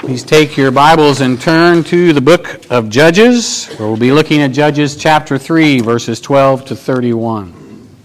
Please take your Bibles and turn to the book of Judges, where we'll be looking at Judges chapter 3, verses 12 to 31.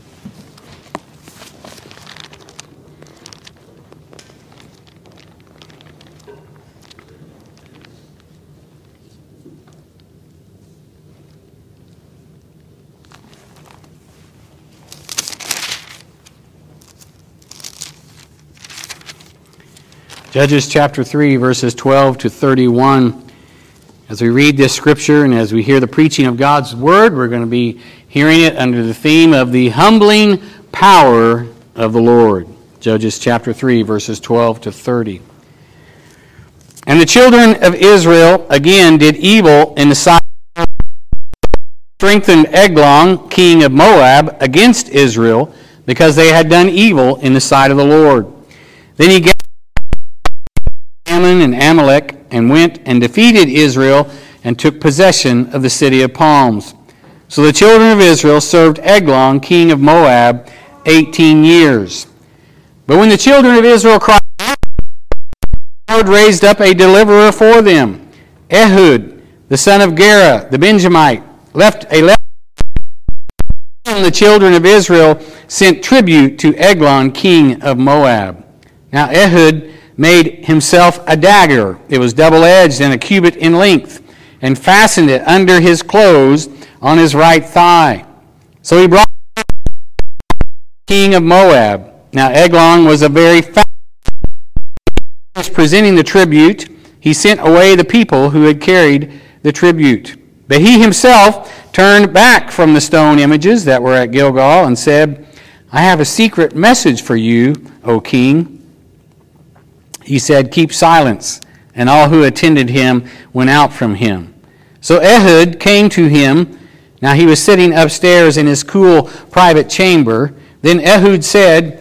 Judges chapter 3, verses 12 to 31. As we read this scripture and as we hear the preaching of God's word, we're going to be hearing it under the theme of the humbling power of the Lord. Judges chapter 3, verses 12 to 30. And the children of Israel again did evil in the sight of the Lord, strengthened Eglon, king of Moab, against Israel, because they had done evil in the sight of the Lord. Then he gathered Ammon and Amalek, and went and defeated Israel and took possession of the city of palms. So the children of Israel served Eglon, king of Moab, 18 years. But when the children of Israel cried, the Lord raised up a deliverer for them. Ehud, the son of Gera, the Benjamite, and the children of Israel sent tribute to Eglon, king of Moab. Now Ehud made himself a dagger. It was double-edged and a cubit in length, and fastened it under his clothes on his right thigh. So he brought the king of Moab. Now Eglon was a very fast man. Presenting the tribute, he sent away the people who had carried the tribute. But he himself turned back from the stone images that were at Gilgal and said, I have a secret message for you, O king. He said, keep silence. And all who attended him went out from him. So Ehud came to him. Now he was sitting upstairs in his cool private chamber. Then Ehud said,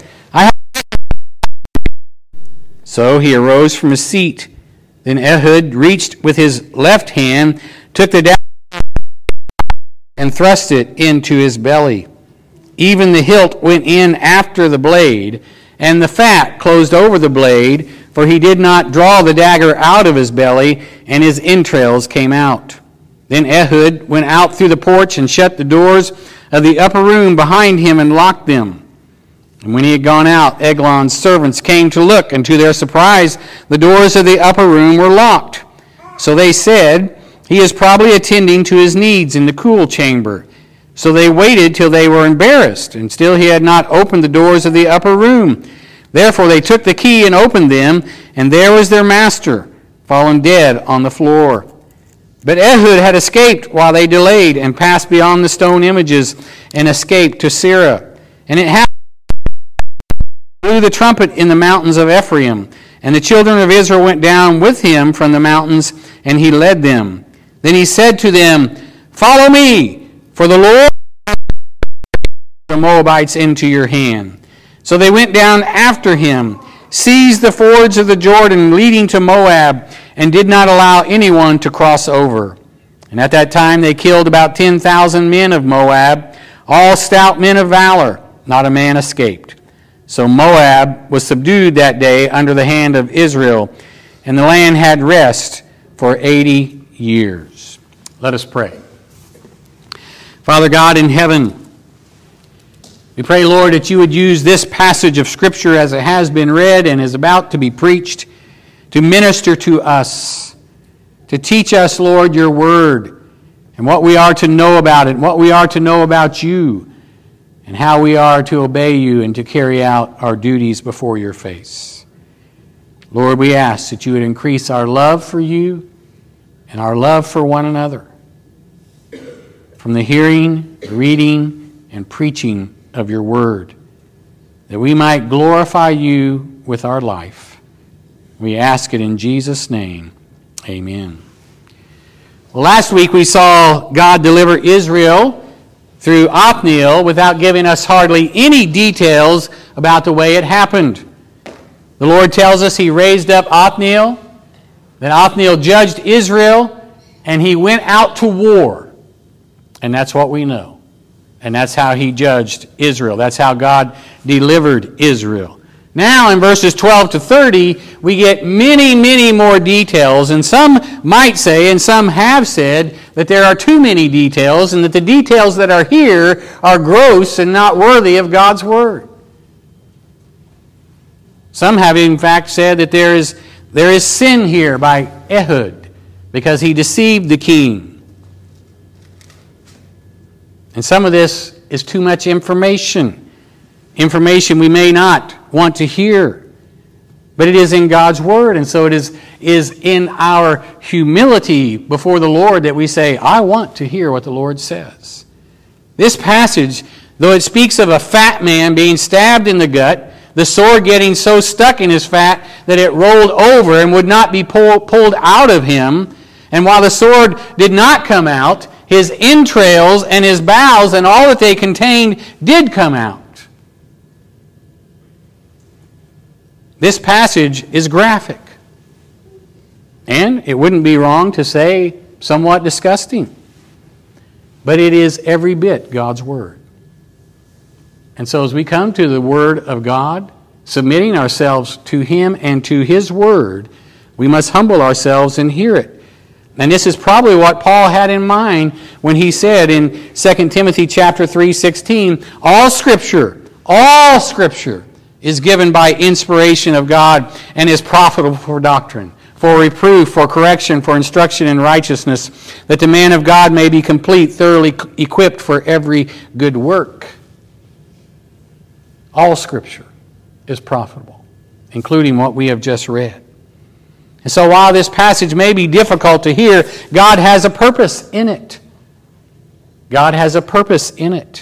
So he arose from his seat. Then Ehud reached with his left hand, took the dagger, and thrust it into his belly. Even the hilt went in after the blade, and the fat closed over the blade, for he did not draw the dagger out of his belly, and his entrails came out. Then Ehud went out through the porch and shut the doors of the upper room behind him and locked them. And when he had gone out, Eglon's servants came to look, and to their surprise, the doors of the upper room were locked. So they said, he is probably attending to his needs in the cool chamber. So they waited till they were embarrassed, and still he had not opened the doors of the upper room. Therefore they took the key and opened them, and there was their master, fallen dead on the floor. But Ehud had escaped while they delayed, and passed beyond the stone images, and escaped to Seirah. And it happened, he blew the trumpet in the mountains of Ephraim, and the children of Israel went down with him from the mountains, and he led them. Then he said to them, Follow me, for the Lord will give the Moabites into your hand. So they went down after him, seized the fords of the Jordan leading to Moab, and did not allow anyone to cross over. And at that time they killed about 10,000 men of Moab, all stout men of valor. Not a man escaped. So Moab was subdued that day under the hand of Israel, and the land had rest for 80 years. Let us pray. Father God in heaven, we pray, Lord, that you would use this passage of Scripture as it has been read and is about to be preached to minister to us, to teach us, Lord, your word and what we are to know about it, what we are to know about you, and how we are to obey you and to carry out our duties before your face. Lord, we ask that you would increase our love for you and our love for one another from the hearing, reading, and preaching of your word, that we might glorify you with our life. We ask it in Jesus' name. Amen. Well, last week we saw God deliver Israel through Othniel without giving us hardly any details about the way it happened. The Lord tells us he raised up Othniel, that Othniel judged Israel, and he went out to war. And that's what we know. And that's how he judged Israel. That's how God delivered Israel. Now in verses 12 to 30, we get many, many more details, and some might say, and some have said, that there are too many details, and that the details that are here are gross and not worthy of God's Word. Some have in fact said that there is sin here by Ehud, because he deceived the king. And some of this is too much information we may not want to hear. But it is in God's Word, and so it is in our humility before the Lord that we say, I want to hear what the Lord says. This passage, though it speaks of a fat man being stabbed in the gut, the sword getting so stuck in his fat that it rolled over and would not be pulled out of him, and while the sword did not come out, his entrails and his bowels and all that they contained did come out. This passage is graphic. And it wouldn't be wrong to say somewhat disgusting. But it is every bit God's Word. And so as we come to the Word of God, submitting ourselves to Him and to His Word, we must humble ourselves and hear it. And this is probably what Paul had in mind when he said in 2 Timothy chapter 3:16, all Scripture is given by inspiration of God and is profitable for doctrine, for reproof, for correction, for instruction in righteousness, that the man of God may be complete, thoroughly equipped for every good work. All Scripture is profitable, including what we have just read. And so while this passage may be difficult to hear, God has a purpose in it. God has a purpose in it.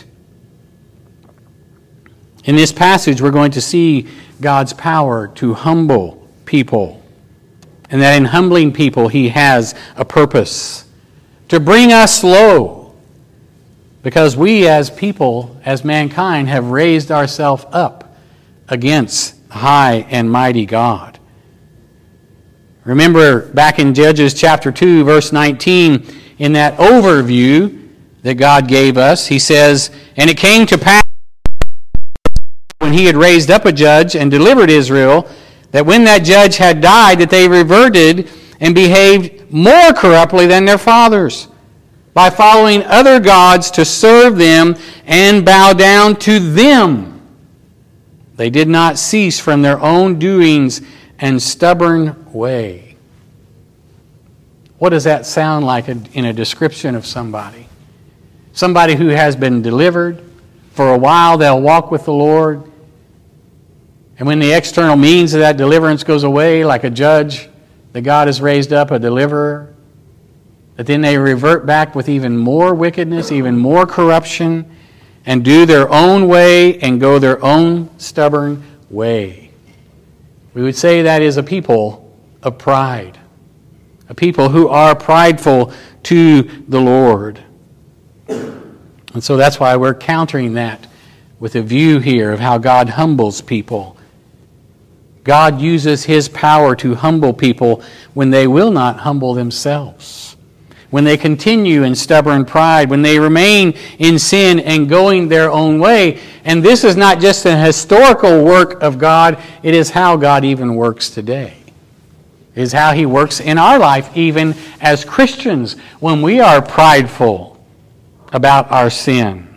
In this passage, we're going to see God's power to humble people. And that in humbling people, He has a purpose. To bring us low. Because we as people, as mankind, have raised ourselves up against the high and mighty God. Remember back in Judges chapter 2, verse 19, in that overview that God gave us, He says, and it came to pass, when He had raised up a judge and delivered Israel, that when that judge had died, that they reverted and behaved more corruptly than their fathers, by following other gods to serve them and bow down to them. They did not cease from their own doings and stubborn way. What does that sound like in a description of somebody? Somebody who has been delivered. For a while they'll walk with the Lord. And when the external means of that deliverance goes away, like a judge, that God has raised up a deliverer, that then they revert back with even more wickedness, even more corruption, and do their own way and go their own stubborn way. We would say that is a people of pride, a people who are prideful to the Lord. And so that's why we're countering that with a view here of how God humbles people. God uses His power to humble people when they will not humble themselves, when they continue in stubborn pride, when they remain in sin and going their own way. And this is not just a historical work of God, it is how God even works today. It is how He works in our life, even as Christians, when we are prideful about our sin.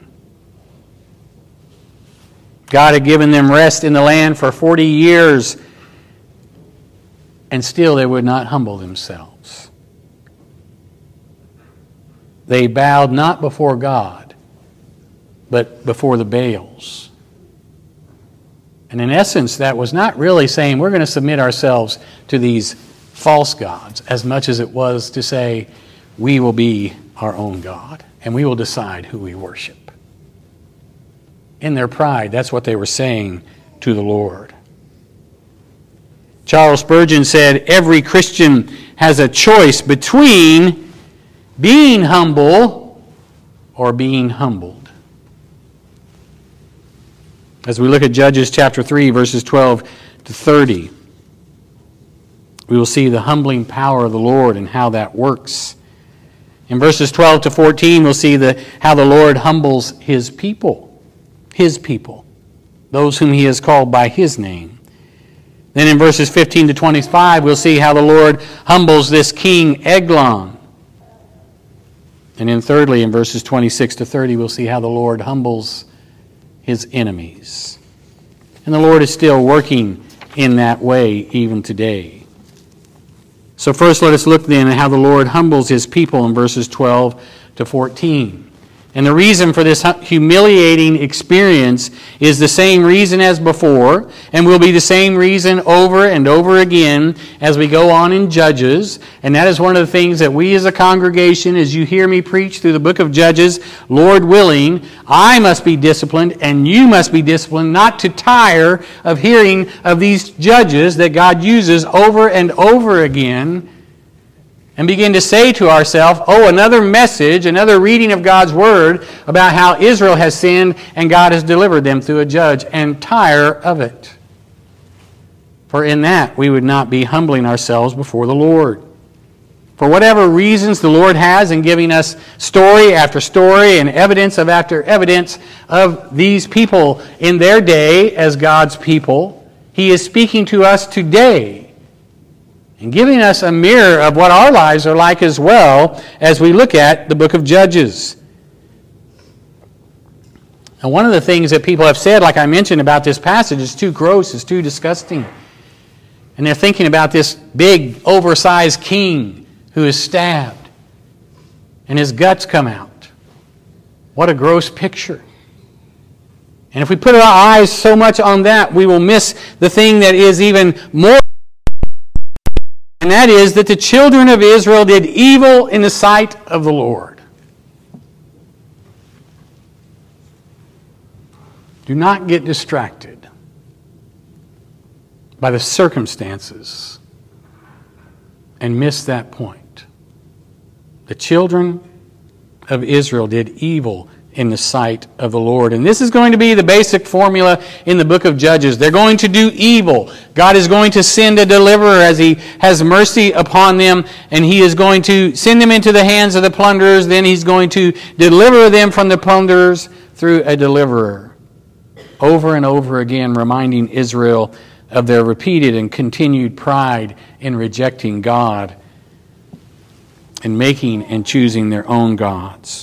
God had given them rest in the land for 40 years, and still they would not humble themselves. They bowed not before God, but before the Baals. And in essence, that was not really saying we're going to submit ourselves to these false gods, as much as it was to say we will be our own God, and we will decide who we worship. In their pride, that's what they were saying to the Lord. Charles Spurgeon said, every Christian has a choice between being humble or being humbled. As we look at Judges chapter 3, verses 12 to 30, we will see the humbling power of the Lord and how that works. In verses 12 to 14, we'll see how the Lord humbles His people, those whom He has called by His name. Then in verses 15 to 25, we'll see how the Lord humbles this king Eglon. And then thirdly, in verses 26 to 30, we'll see how the Lord humbles his enemies. And the Lord is still working in that way even today. So first let us look then at how the Lord humbles his people in verses 12 to 14. And the reason for this humiliating experience is the same reason as before, and will be the same reason over and over again as we go on in Judges. And that is one of the things that we as a congregation, as you hear me preach through the book of Judges, Lord willing, I must be disciplined and you must be disciplined not to tire of hearing of these judges that God uses over and over again, and begin to say to ourselves, oh, another message, another reading of God's Word about how Israel has sinned and God has delivered them through a judge, and tire of it. For in that we would not be humbling ourselves before the Lord. For whatever reasons the Lord has in giving us story after story and evidence after evidence of these people in their day as God's people, He is speaking to us today and giving us a mirror of what our lives are like as well as we look at the book of Judges. And one of the things that people have said, like I mentioned about this passage, is too gross, it's too disgusting. And they're thinking about this big, oversized king who is stabbed and his guts come out. What a gross picture. And if we put our eyes so much on that, we will miss the thing that is even more. And that is that the children of Israel did evil in the sight of the Lord. Do not get distracted by the circumstances and miss that point. The children of Israel did evil in the sight of the Lord. And this is going to be the basic formula in the book of Judges. They're going to do evil. God is going to send a deliverer as He has mercy upon them, and He is going to send them into the hands of the plunderers. Then He's going to deliver them from the plunderers through a deliverer. Over and over again, reminding Israel of their repeated and continued pride in rejecting God and making and choosing their own gods.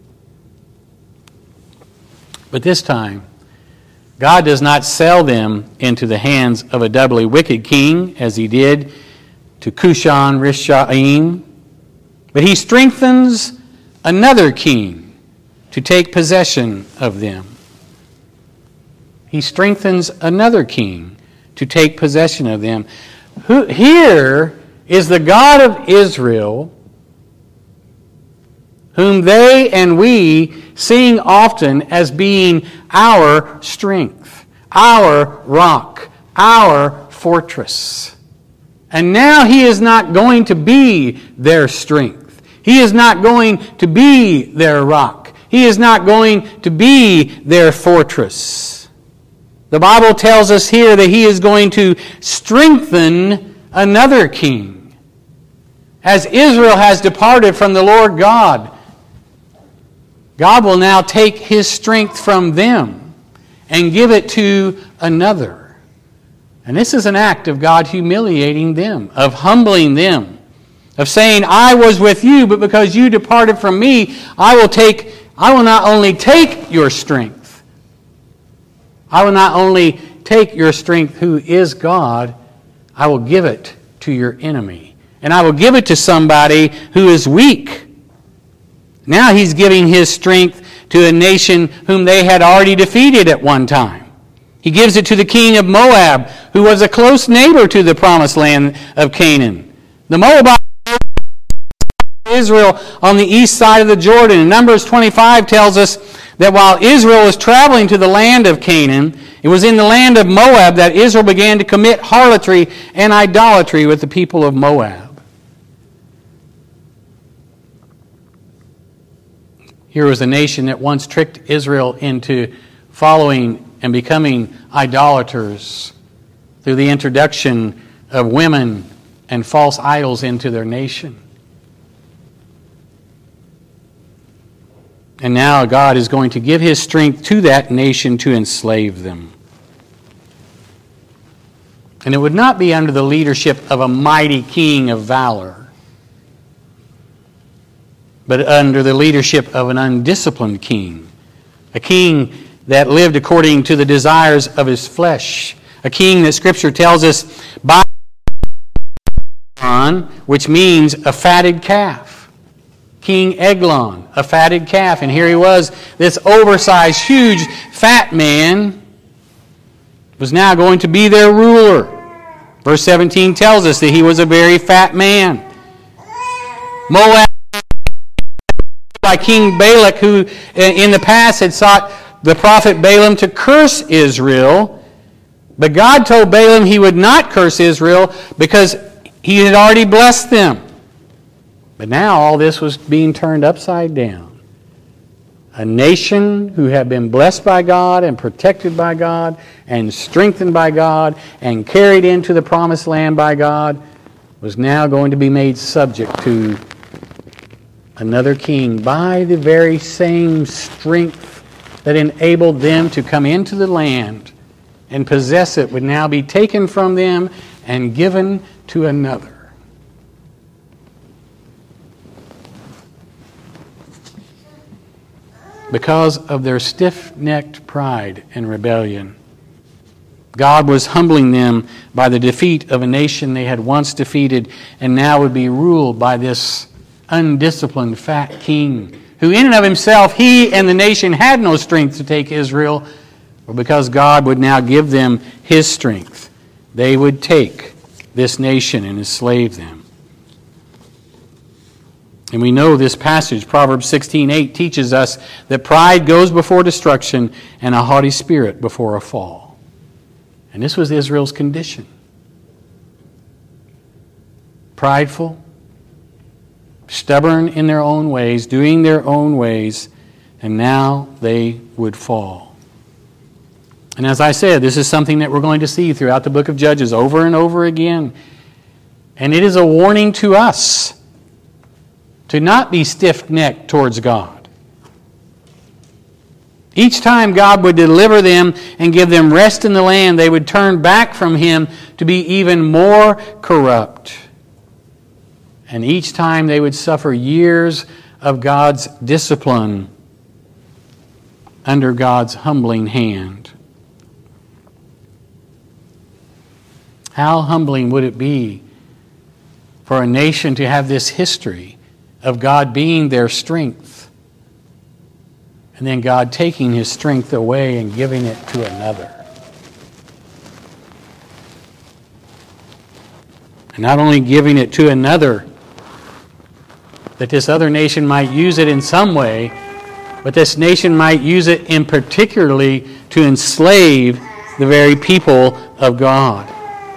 But this time, God does not sell them into the hands of a doubly wicked king, as He did to Cushan Rishaim, but He strengthens another king to take possession of them. He strengthens another king to take possession of them. Here is the God of Israel, whom they and we sing often as being our strength, our rock, our fortress. And now He is not going to be their strength. He is not going to be their rock. He is not going to be their fortress. The Bible tells us here that He is going to strengthen another king. As Israel has departed from the Lord God, God will now take His strength from them and give it to another. And this is an act of God humiliating them, of humbling them, of saying, I was with you, but because you departed from me, I will not only take your strength, I will not only take your strength, who is God, I will give it to your enemy. And I will give it to somebody who is weak. Now He's giving His strength to a nation whom they had already defeated at one time. He gives it to the king of Moab, who was a close neighbor to the promised land of Canaan. The Moabites, Israel on the east side of the Jordan. And Numbers 25 tells us that while Israel was traveling to the land of Canaan, it was in the land of Moab that Israel began to commit harlotry and idolatry with the people of Moab. Here was a nation that once tricked Israel into following and becoming idolaters through the introduction of women and false idols into their nation. And now God is going to give His strength to that nation to enslave them. And it would not be under the leadership of a mighty king of valor, but under the leadership of an undisciplined king. A king that lived according to the desires of his flesh. A king that Scripture tells us by which means a fatted calf. King Eglon, a fatted calf. And here he was, this oversized, huge, fat man was now going to be their ruler. Verse 17 tells us that he was a very fat man. Moab, by King Balak, who in the past had sought the prophet Balaam to curse Israel. But God told Balaam he would not curse Israel because he had already blessed them. But now all this was being turned upside down. A nation who had been blessed by God and protected by God and strengthened by God and carried into the promised land by God was now going to be made subject to another king by the very same strength that enabled them to come into the land and possess it would now be taken from them and given to another. Because of their stiff-necked pride and rebellion, God was humbling them by the defeat of a nation they had once defeated and now would be ruled by this undisciplined fat king who in and of himself, he and the nation had no strength to take Israel, but because God would now give them His strength, they would take this nation and enslave them. And we know this passage, Proverbs 16:8, teaches us that pride goes before destruction and a haughty spirit before a fall. And this was Israel's condition. Prideful, stubborn in their own ways, doing their own ways, and now they would fall. And as I said, this is something that we're going to see throughout the book of Judges over and over again. And it is a warning to us to not be stiff-necked towards God. Each time God would deliver them and give them rest in the land, they would turn back from Him to be even more corrupt. And each time they would suffer years of God's discipline under God's humbling hand. How humbling would it be for a nation to have this history of God being their strength, and then God taking His strength away and giving it to another. And not only giving it to another, that this other nation might use it in some way, but this nation might use it in particularly to enslave the very people of God.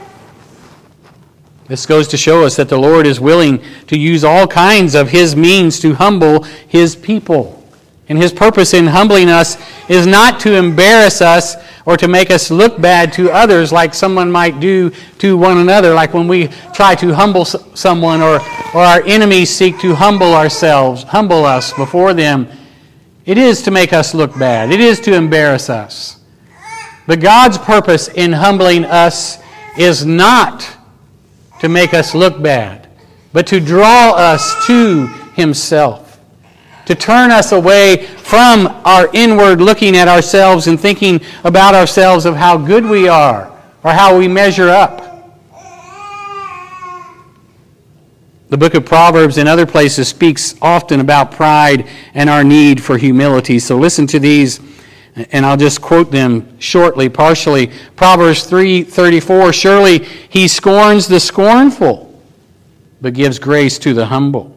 This goes to show us that the Lord is willing to use all kinds of His means to humble His people. And His purpose in humbling us is not to embarrass us or to make us look bad to others like someone might do to one another, like when we try to humble someone or our enemies seek to humble us before them. It is to make us look bad. It is to embarrass us. But God's purpose in humbling us is not to make us look bad, but to draw us to Himself, to turn us away from our inward looking at ourselves and thinking about ourselves of how good we are or how we measure up. The book of Proverbs and other places speaks often about pride and our need for humility. So listen to these, and I'll just quote them shortly, partially. Proverbs 3:34, surely He scorns the scornful, but gives grace to the humble.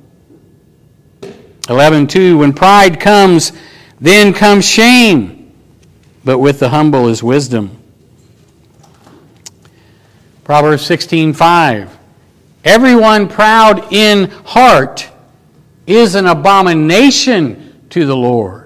11:2, when pride comes, then comes shame, but with the humble is wisdom. Proverbs 16:5, everyone proud in heart is an abomination to the Lord.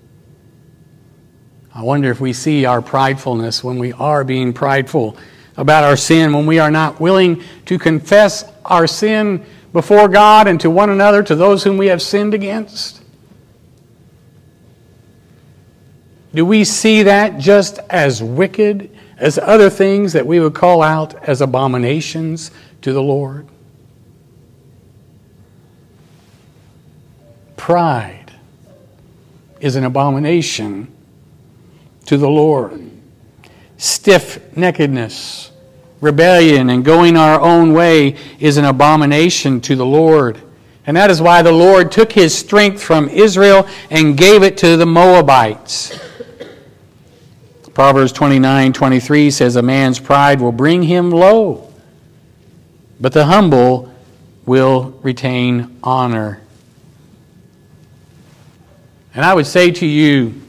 I wonder if we see our pridefulness when we are being prideful about our sin, when we are not willing to confess our sin before God and to one another, to those whom we have sinned against. Do we see that just as wicked as other things that we would call out as abominations to the Lord? Pride is an abomination to the Lord. Stiff-neckedness, rebellion, and going our own way is an abomination to the Lord. And that is why the Lord took His strength from Israel and gave it to the Moabites. Proverbs 29:23 says, a man's pride will bring him low, but the humble will retain honor. And I would say to you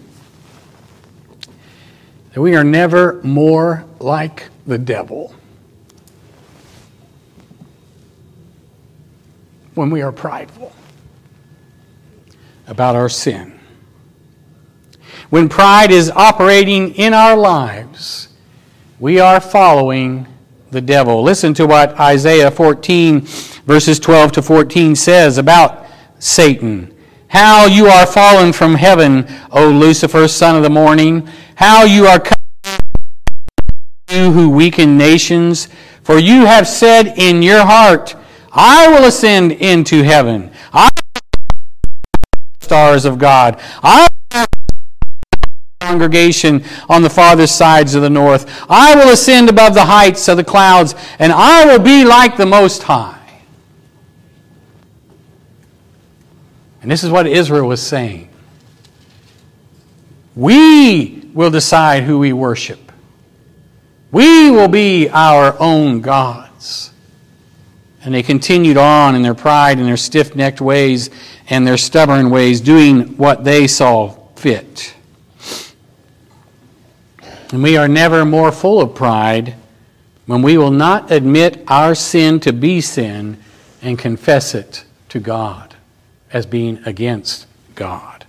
that we are never more like the devil when we are prideful about our sin. When pride is operating in our lives, we are following the devil. Listen to what Isaiah 14, verses 12 to 14 says about Satan. How you are fallen from heaven, O Lucifer, son of the morning. How you are cut, you who weaken nations. For you have said in your heart, I will ascend into heaven. I will stars of God. I will congregation on the farthest sides of the north. I will ascend above the heights of the clouds, and I will be like the Most High. And this is what Israel was saying. We will decide who we worship. We will be our own gods. And they continued on in their pride and their stiff-necked ways and their stubborn ways, doing what they saw fit. And we are never more full of pride when we will not admit our sin to be sin and confess it to God as being against God.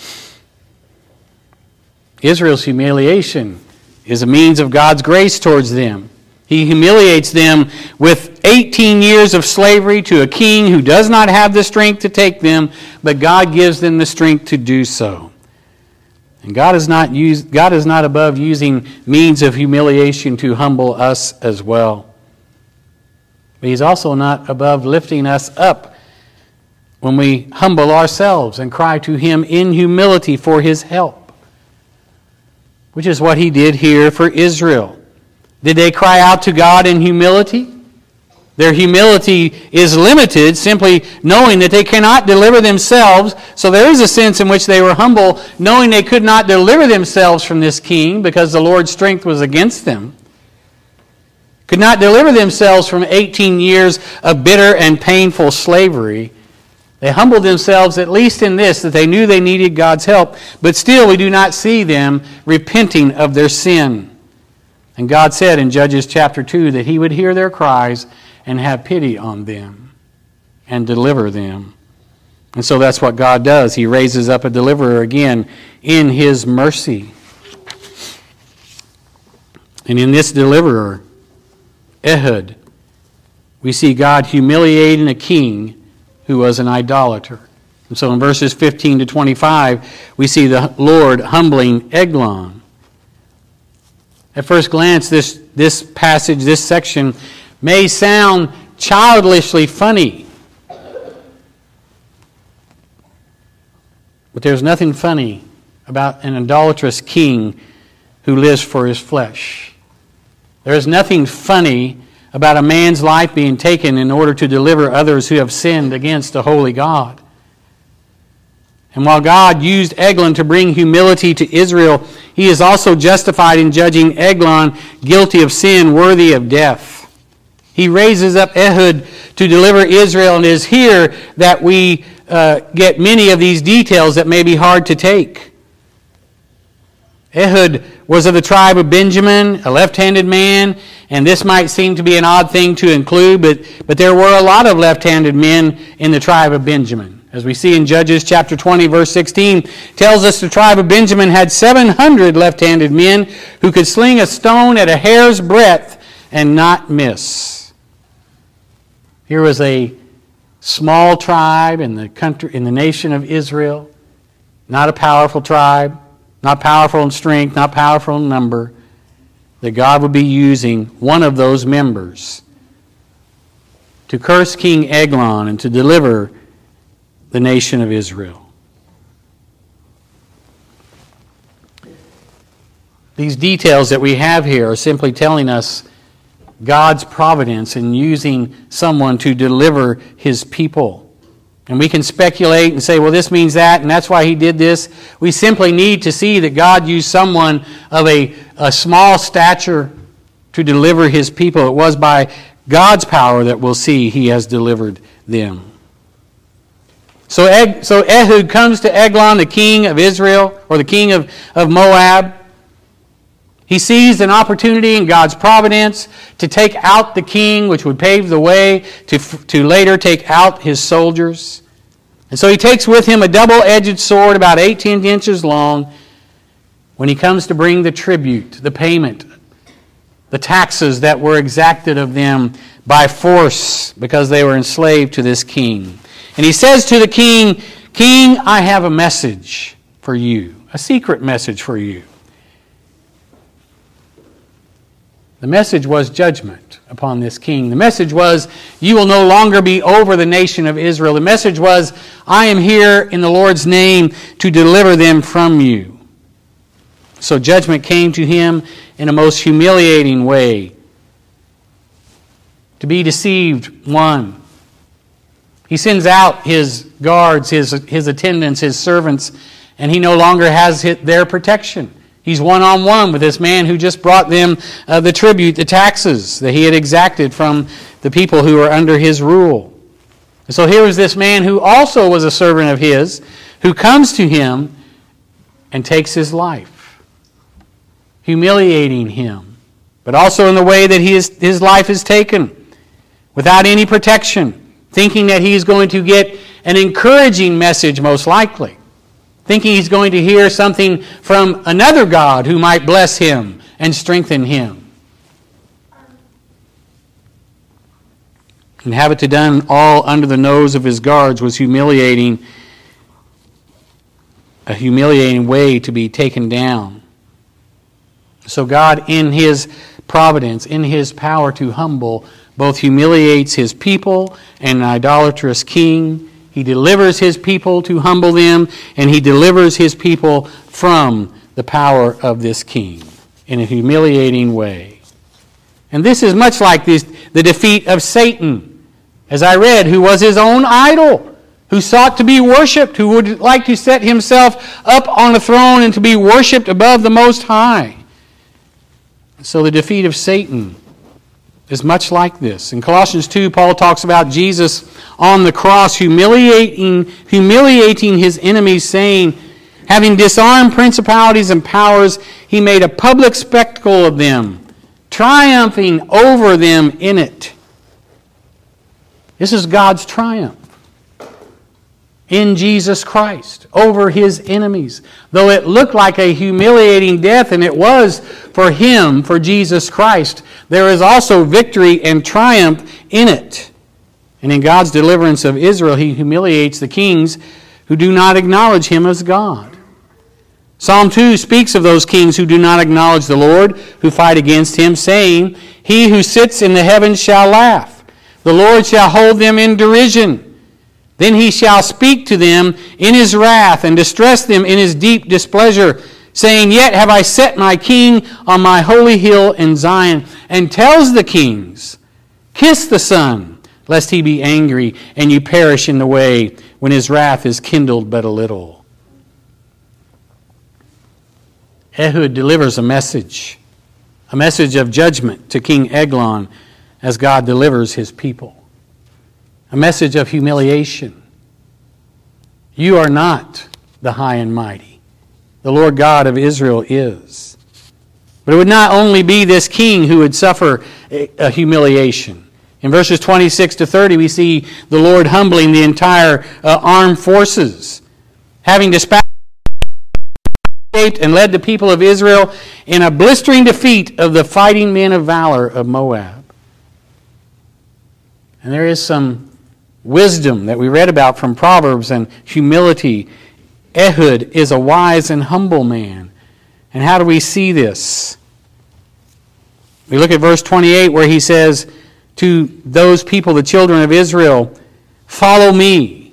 Israel's humiliation is a means of God's grace towards them. He humiliates them with 18 years of slavery to a king who does not have the strength to take them, but God gives them the strength to do so. And God is not above using means of humiliation to humble us as well. But He's also not above lifting us up when we humble ourselves and cry to Him in humility for His help, which is what He did here for Israel. Did they cry out to God in humility? Their humility is limited, simply knowing that they cannot deliver themselves. So there is a sense in which they were humble, knowing they could not deliver themselves from this king because the Lord's strength was against them. Could not deliver themselves from 18 years of bitter and painful slavery. They humbled themselves at least in this, that they knew they needed God's help, but still we do not see them repenting of their sin. And God said in Judges chapter 2 that He would hear their cries and have pity on them and deliver them. And so that's what God does. He raises up a deliverer again in His mercy. And in this deliverer, Ehud, we see God humiliating a king who was an idolater. And so in verses 15 to 25, we see the Lord humbling Eglon. At first glance, this passage, this section, may sound childishly funny. But there's nothing funny about an idolatrous king who lives for his flesh. There is nothing funny about a man's life being taken in order to deliver others who have sinned against a holy God. And while God used Eglon to bring humility to Israel, He is also justified in judging Eglon guilty of sin worthy of death. He raises up Ehud to deliver Israel, and it is here that we get many of these details that may be hard to take. Ehud was of the tribe of Benjamin, a left-handed man, and this might seem to be an odd thing to include, but there were a lot of left-handed men in the tribe of Benjamin. As we see in Judges chapter 20, verse 16, tells us the tribe of Benjamin had 700 left-handed men who could sling a stone at a hair's breadth and not miss. Here was a small tribe in the country, in the nation of Israel, not a powerful tribe, not powerful in strength, not powerful in number. that God would be using one of those members to curse King Eglon and to deliver the nation of Israel. These details that we have here are simply telling us God's providence in using someone to deliver His people. And we can speculate and say, well, this means that, and that's why He did this. We simply need to see that God used someone of a small stature to deliver His people. It was by God's power that we'll see He has delivered them. So Ehud comes to Eglon, the king of Israel, or the king of Moab. He sees an opportunity in God's providence to take out the king, which would pave the way to later take out his soldiers. And so he takes with him a double-edged sword about 18 inches long when he comes to bring the tribute, the payment, the taxes that were exacted of them by force because they were enslaved to this king. And he says to the king, "King, I have a message for you, a secret message for you." The message was judgment upon this king. The message was, you will no longer be over the nation of Israel. The message was, I am here in the Lord's name to deliver them from you. So judgment came to him in a most humiliating way. To be deceived, one. He sends out his guards, his attendants, his servants, and he no longer has their protection. He's one-on-one with this man who just brought them the tribute, the taxes that he had exacted from the people who were under his rule. And so here was this man who also was a servant of his, who comes to him and takes his life, humiliating him, but also in the way that his life is taken, without any protection, thinking that he's going to get an encouraging message most likely, thinking he's going to hear something from another God who might bless him and strengthen him. And have it done all under the nose of his guards was humiliating, a humiliating way to be taken down. So God, in His providence, in His power to humble, both humiliates His people and an idolatrous king. He delivers His people to humble them, and He delivers His people from the power of this king in a humiliating way. And this is much like the defeat of Satan, as I read, who was his own idol, who sought to be worshipped, who would like to set himself up on a throne and to be worshipped above the Most High. So the defeat of Satan is much like this. In Colossians 2, Paul talks about Jesus on the cross humiliating his enemies, saying, having disarmed principalities and powers, He made a public spectacle of them, triumphing over them in it. This is God's triumph in Jesus Christ over His enemies. Though it looked like a humiliating death, and it was for Him, for Jesus Christ, there is also victory and triumph in it. And in God's deliverance of Israel, He humiliates the kings who do not acknowledge Him as God. Psalm 2 speaks of those kings who do not acknowledge the Lord, who fight against Him, saying, He who sits in the heavens shall laugh. The Lord shall hold them in derision. Then He shall speak to them in His wrath and distress them in His deep displeasure, saying, Yet have I set my king on my holy hill in Zion, and tells the kings, Kiss the Son, lest He be angry, and you perish in the way, when His wrath is kindled but a little. Ehud delivers a message of judgment to King Eglon as God delivers His people. A message of humiliation. You are not the high and mighty. The Lord God of Israel is. But it would not only be this king who would suffer a humiliation. In verses 26 to 30, we see the Lord humbling the entire armed forces, having dispatched and led the people of Israel in a blistering defeat of the fighting men of valor of Moab. And there is some wisdom that we read about from Proverbs and humility. Ehud is a wise and humble man. And how do we see this? We look at verse 28 where he says to those people, the children of Israel, "Follow me,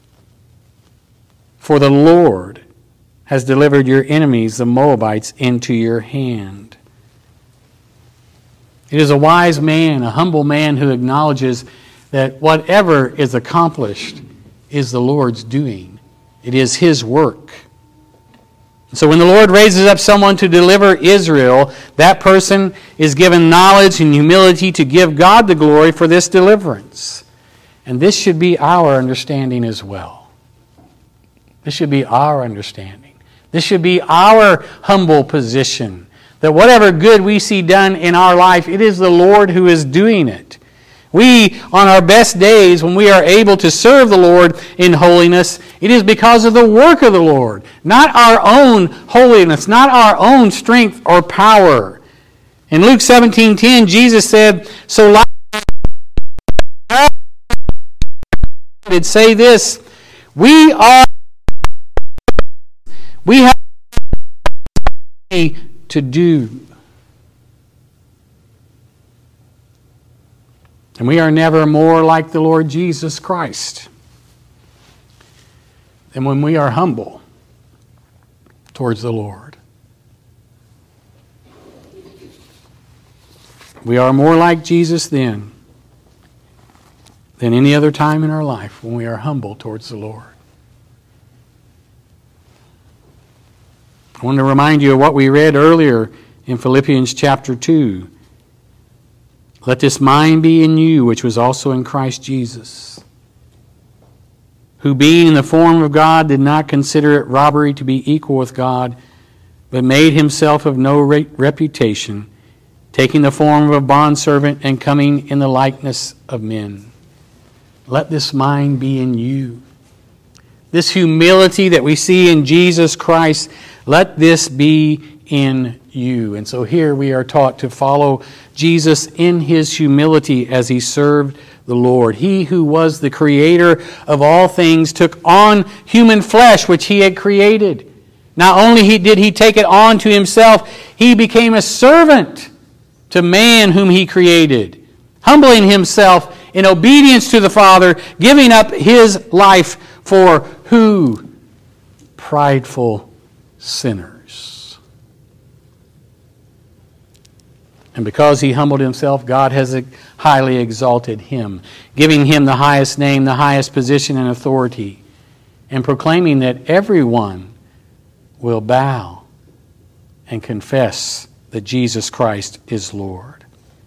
for the Lord has delivered your enemies, the Moabites, into your hand." It is a wise man, a humble man who acknowledges that whatever is accomplished is the Lord's doing. It is His work. So when the Lord raises up someone to deliver Israel, that person is given knowledge and humility to give God the glory for this deliverance. And this should be our understanding as well. This should be our understanding. This should be our humble position. That whatever good we see done in our life, it is the Lord who is doing it. We, on our best days, when we are able to serve the Lord in holiness, it is because of the work of the Lord, not our own holiness, not our own strength or power. In Luke 17:10, Jesus said, "So like did say this, we have to do." And we are never more like the Lord Jesus Christ than when we are humble towards the Lord. We are more like Jesus then than any other time in our life when we are humble towards the Lord. I want to remind you of what we read earlier in Philippians chapter 2. "Let this mind be in you, which was also in Christ Jesus, who being in the form of God did not consider it robbery to be equal with God, but made himself of no reputation, taking the form of a bondservant and coming in the likeness of men." Let this mind be in you. This humility that we see in Jesus Christ, let this be in you. And so here we are taught to follow Jesus in his humility as he served the Lord. He who was the creator of all things took on human flesh which he had created. Not only did he take it on to himself, he became a servant to man whom he created, humbling himself in obedience to the Father, giving up his life for who? Prideful sinners. And because he humbled himself, God has highly exalted him, giving him the highest name, the highest position and authority, and proclaiming that everyone will bow and confess that Jesus Christ is Lord.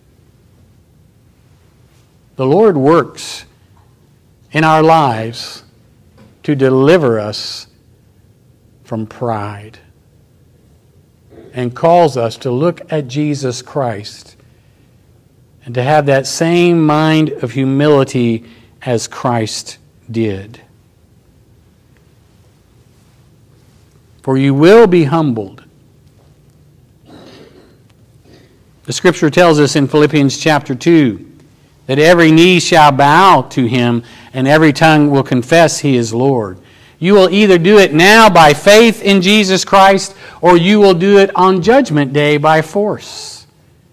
The Lord works in our lives to deliver us from pride, and calls us to look at Jesus Christ and to have that same mind of humility as Christ did. For you will be humbled. The Scripture tells us in Philippians chapter 2 that every knee shall bow to him and every tongue will confess he is Lord. You will either do it now by faith in Jesus Christ, or you will do it on Judgment Day by force.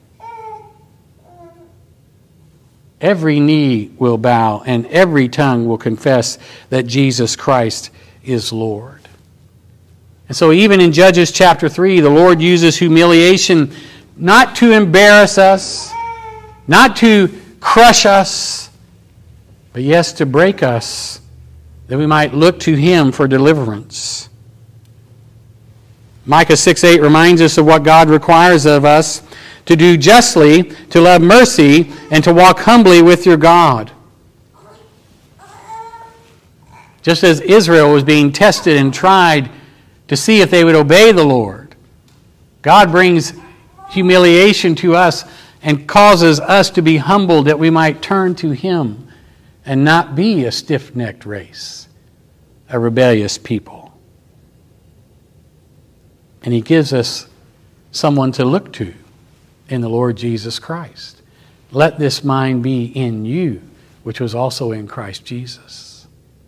Every knee will bow and every tongue will confess that Jesus Christ is Lord. And so even in Judges chapter 3, the Lord uses humiliation not to embarrass us, not to crush us, but yes, to break us, that we might look to him for deliverance. Micah 6:8 reminds us of what God requires of us: to do justly, to love mercy, and to walk humbly with your God. Just as Israel was being tested and tried to see if they would obey the Lord, God brings humiliation to us and causes us to be humbled that we might turn to him and not be a stiff-necked race, a rebellious people. And he gives us someone to look to in the Lord Jesus Christ. Let this mind be in you, which was also in Christ Jesus.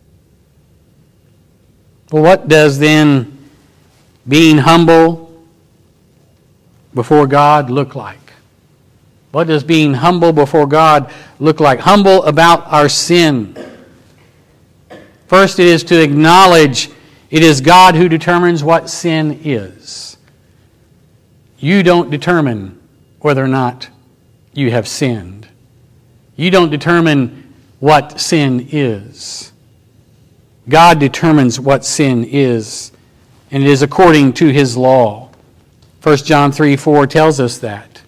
Well, what does then being humble before God look like? What does being humble before God look like? Humble about our sin. First, it is to acknowledge it is God who determines what sin is. You don't determine whether or not you have sinned. You don't determine what sin is. God determines what sin is, and it is according to His law. 1 John 3:4 tells us that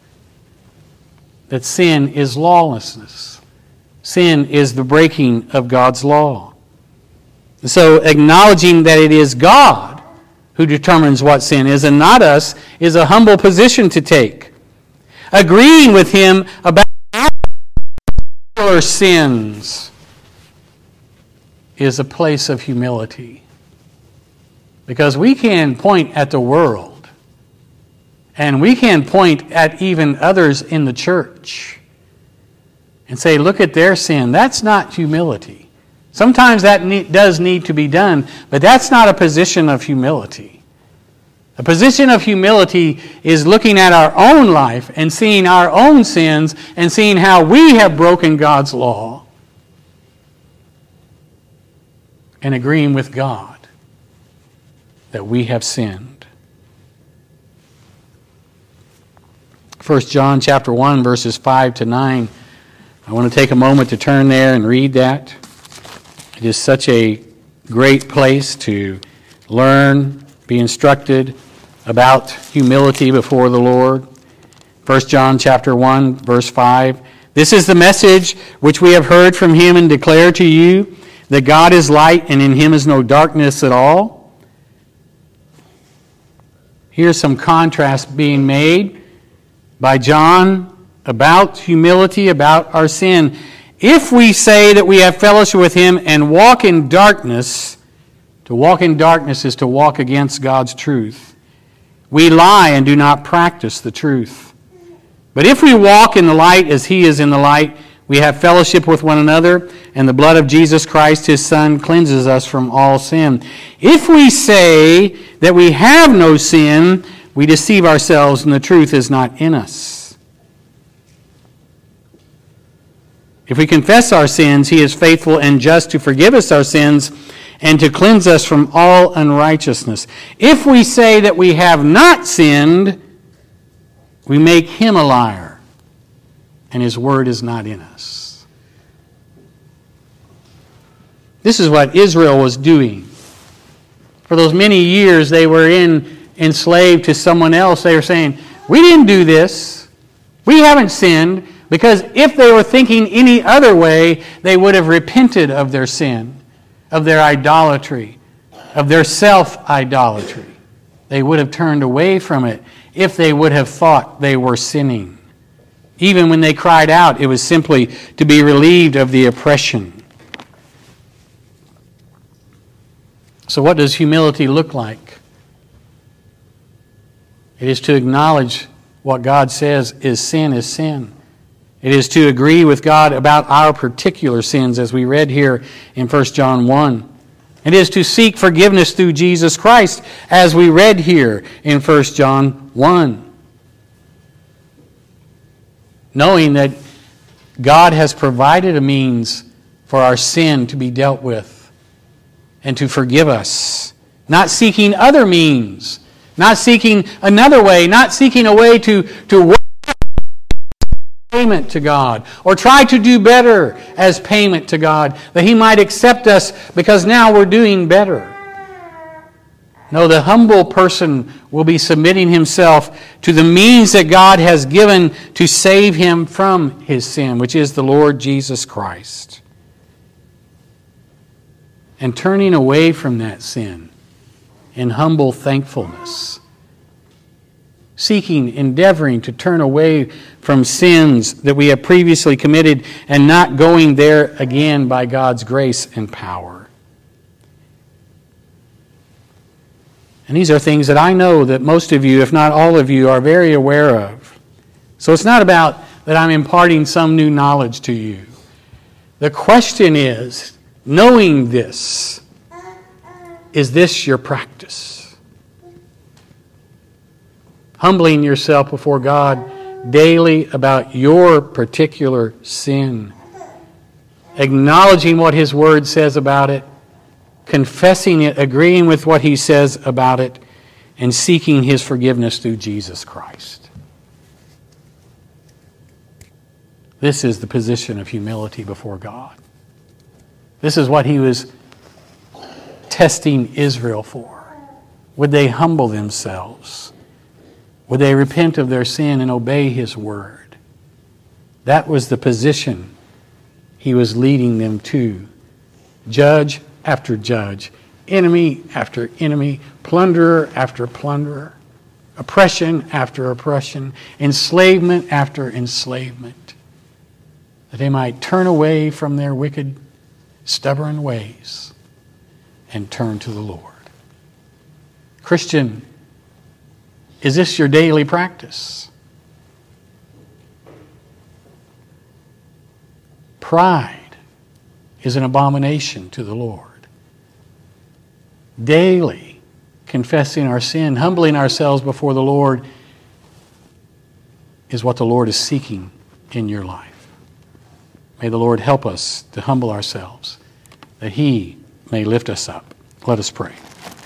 sin is lawlessness. Sin is the breaking of God's law. So acknowledging that it is God who determines what sin is and not us is a humble position to take. Agreeing with Him about our sins is a place of humility. Because we can point at the world, and we can point at even others in the church and say, look at their sin. That's not humility. Sometimes that does need to be done, but that's not a position of humility. A position of humility is looking at our own life and seeing our own sins and seeing how we have broken God's law and agreeing with God that we have sinned. 1 John chapter 1, verses 5 to 9. I want to take a moment to turn there and read that. It is such a great place to learn, be instructed about humility before the Lord. 1 John chapter 1, verse 5. This is the message which we have heard from Him and declare to you, that God is light and in Him is no darkness at all. Here's some contrast being made by John about humility, about our sin. If we say that we have fellowship with Him and walk in darkness, to walk in darkness is to walk against God's truth. We lie and do not practice the truth. But if we walk in the light as He is in the light, we have fellowship with one another, and the blood of Jesus Christ, His Son, cleanses us from all sin. If we say that we have no sin, we deceive ourselves and the truth is not in us. If we confess our sins, He is faithful and just to forgive us our sins and to cleanse us from all unrighteousness. If we say that we have not sinned, we make Him a liar, and His word is not in us. This is what Israel was doing. For those many years they were enslaved to someone else. They were saying, we didn't do this. We haven't sinned. Because if they were thinking any other way, they would have repented of their sin, of their idolatry, of their self-idolatry. They would have turned away from it if they would have thought they were sinning. Even when they cried out, it was simply to be relieved of the oppression. So what does humility look like? It is to acknowledge what God says is sin is sin. It is to agree with God about our particular sins, as we read here in 1 John 1. It is to seek forgiveness through Jesus Christ, as we read here in 1 John 1. Knowing that God has provided a means for our sin to be dealt with and to forgive us. Not seeking other means, not seeking another way, not seeking a way to work payment to God, or try to do better as payment to God, that He might accept us because now we're doing better. No, the humble person will be submitting himself to the means that God has given to save him from his sin, which is the Lord Jesus Christ. And turning away from that sin in humble thankfulness. Seeking, endeavoring to turn away from sins that we have previously committed and not going there again by God's grace and power. And these are things that I know that most of you, if not all of you, are very aware of. So it's not about that I'm imparting some new knowledge to you. The question is, knowing this, is this your practice? Humbling yourself before God daily about your particular sin, acknowledging what His Word says about it, confessing it, agreeing with what He says about it, and seeking His forgiveness through Jesus Christ. This is the position of humility before God. This is what He was testing Israel for. Would they humble themselves? Would they repent of their sin and obey His word? That was the position He was leading them to. Judge after judge, enemy after enemy, plunderer after plunderer, oppression after oppression, enslavement after enslavement, that they might turn away from their wicked, stubborn ways and turn to the Lord. Christian, is this your daily practice? Pride is an abomination to the Lord. Daily confessing our sin, humbling ourselves before the Lord is what the Lord is seeking in your life. May the Lord help us to humble ourselves, that He may lift us up. Let us pray.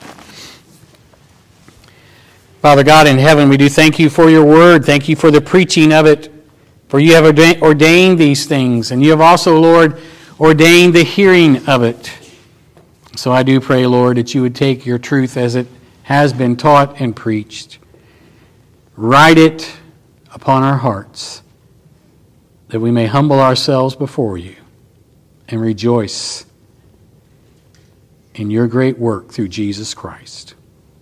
Father God in heaven, we do thank You for Your word. Thank You for the preaching of it. For You have ordained these things. And You have also, Lord, ordained the hearing of it. So I do pray, Lord, that You would take Your truth as it has been taught and preached. Write it upon our hearts, that we may humble ourselves before You and rejoice in Your great work through Jesus Christ.